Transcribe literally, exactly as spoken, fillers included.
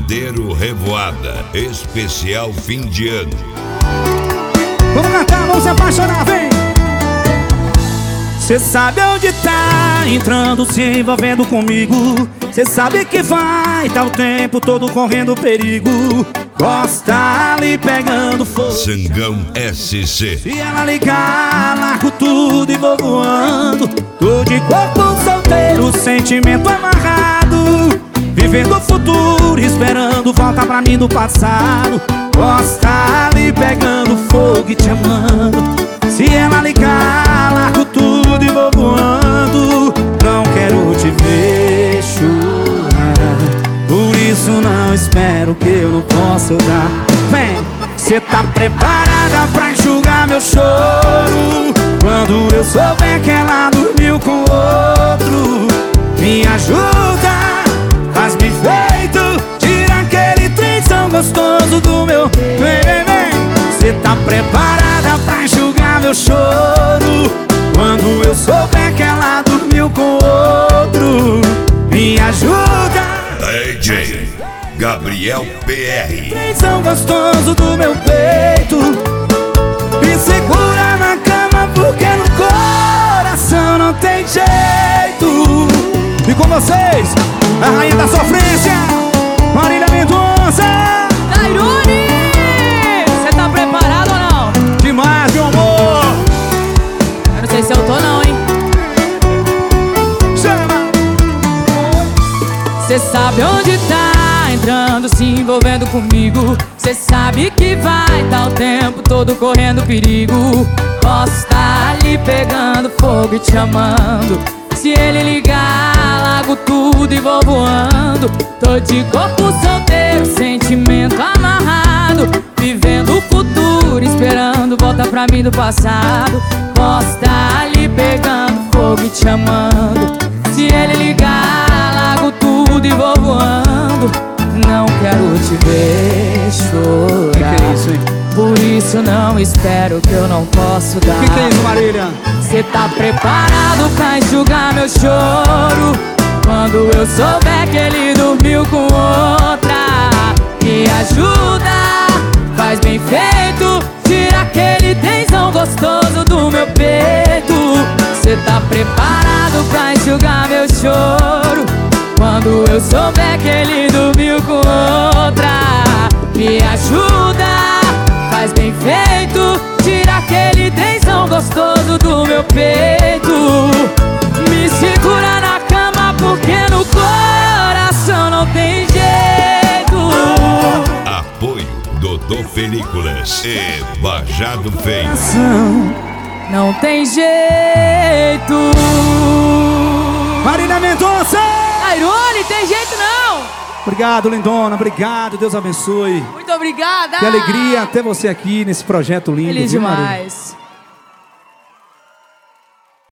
Pandeiro Revoada, especial fim de ano. Vamos cantar, vamos se apaixonar, vem! Cê sabe onde tá entrando, se envolvendo comigo. Cê sabe que vai, tá o tempo todo correndo perigo. Gosta ali pegando fogo. Sangão S C. Se ela ligar, largo tudo e vou voando. Tô de corpo solteiro, sentimento amarrado, vivendo o futuro, esperando volta pra mim do passado. Gosta ali pegando fogo e te amando. Se ela ligar, largo tudo e vou voando. Não quero te ver chorar, por isso não espero que eu não possa dar. Vem, cê tá preparada pra enxugar meu choro quando eu souber que ela dormiu com outro? Me ajuda, faz bem feito, tira aquele trenzão gostoso do meu. Vem, vem, vem. Cê tá preparada pra enxugar meu choro quando eu souber que ela dormiu com outro? Me ajuda, D J Gabriel P R. trenzão gostoso do meu peito, me segura na cama porque no coração não tem jeito. E com vocês, a rainha da sofrência, Marília Mendonça. Tairone, cê tá preparado ou não? Demais, meu amor. Eu não sei se eu tô não, hein? Chama. Cê sabe onde tá entrando, se envolvendo comigo. Cê sabe que vai tá o tempo todo correndo perigo. Posso estar ali pegando fogo e te amando. Se ele ligar, largo tudo e vou voando. Tô de corpo solteiro, sentimento amarrado, vivendo o futuro, esperando volta pra mim do passado. Posso estar ali pegando fogo e te amando. Se ele ligar, largo tudo e vou voando. Não quero te ver chorar, Que que é isso, hein? por isso não espero que eu não posso dar. O que, que é isso, Marília? Cê tá preparado pra enxugar meu choro quando eu souber que ele dormiu com outra? Me ajuda, faz bem feito, tira aquele tensão gostoso do meu peito. Cê tá preparado pra enxugar meu choro quando eu souber que ele dormiu com outra? Me ajuda, faz bem feito, tira aquele tensão gostoso do meu peito. Me segura na cama porque no coração não tem jeito. Apoio Dodô Películas e Bajado Feio. Não tem jeito. Marília Mendonça. Tairone, tem jeito não. Obrigado, lindona, obrigado, Deus abençoe. Muito obrigada. Que alegria ter você aqui nesse projeto lindo. Feliz viu, Marília? demais.